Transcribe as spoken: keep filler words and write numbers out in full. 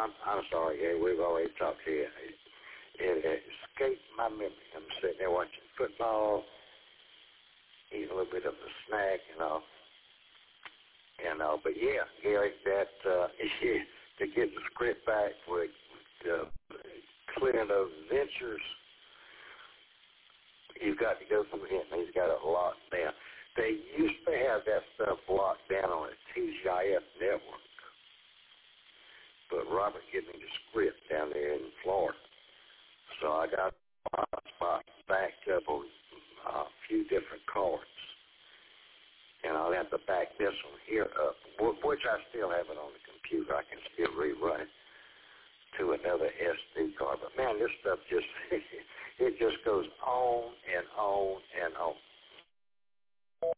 I'm, I'm sorry, yeah, we've already talked here. It, it escaped my memory. I'm sitting there watching football, eating a little bit of a snack, you know. You know, but yeah, Gary, that, uh, to get the script back with uh, clearing those ventures, you've got to go through him. He's got it locked down. They used to have that stuff locked down on a T G I F network, but Robert gave me the script down there in Florida. So I got my spot backed up on a few different cards. And I'll have to back this one here up, which I still have it on the computer. I can still rerun it to another S D card. But, man, this stuff just, it just goes on and on and on.